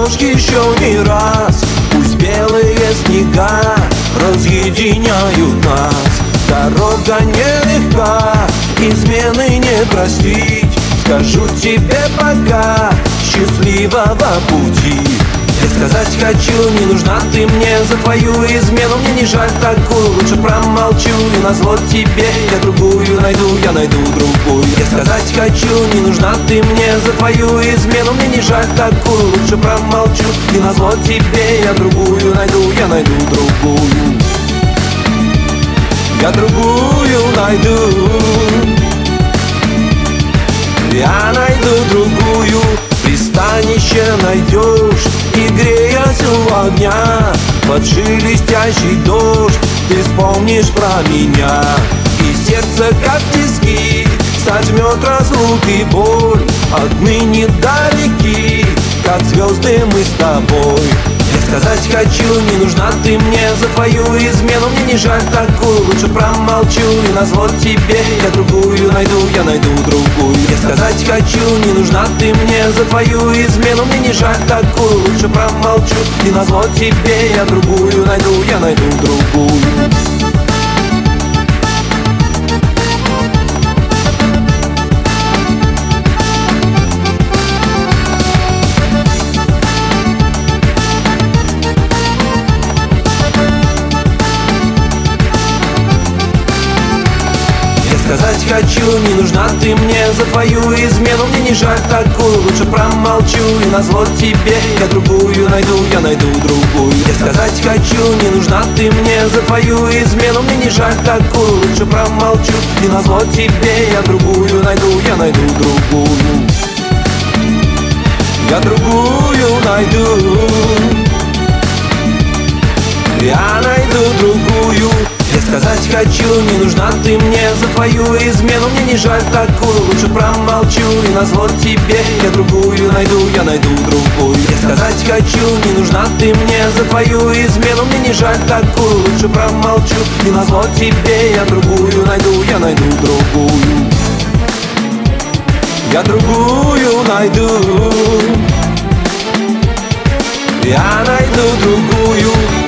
поймешь еще не раз. Пусть белые снега разъединяют нас. Дорога нелегка, измены не простить. Скажу тебе пока, счастливого пути. Я сказать хочу, не нужна ты мне за твою измену. Мне не жаль такую, лучше промолчу. И назло тебе я другую найду, я найду другую. Я сказать хочу, не нужна ты мне за твою измену. Мне не жаль такую, лучше промолчу. И назло тебе я другую найду, я найду другую. Я другую найду. Я найду другую. Пристанище найдешь и греясь у огня. Под шелестящий дождь ты вспомнишь про меня. И сердце как тиски сожмет разлук и боль. Отныне далеки, как звезды мы с тобой. Я сказать хочу, не нужна ты мне за твою измену. Мне не жаль такую, лучше промолчу. И назло тебе я другую найду, я найду другую. Я сказать хочу, не нужна ты мне за твою измену. Мне не жаль такую, лучше промолчу. И назло тебе я другую найду, я найду другую. Сказать хочу, не нужна ты мне за твою измену. Мне не жаль такую, лучше промолчу. И назло тебе я другую найду, я найду другую. Я сказать хочу, не нужна ты мне за твою измену. Мне не жаль такую, лучше промолчу. И назло тебе я другую найду, я найду другую. Я другую найду. Я найду другую. Я сказать хочу, не нужна ты мне за твою измену. Мне не жаль такую, лучше промолчу. И назло тебе я другую найду, я найду другую. Я сказать хочу, не нужна ты мне за твою измену. Мне не жаль такую, лучше промолчу. И назло тебе я другую найду, я найду другую. Я другую найду. Я найду другую.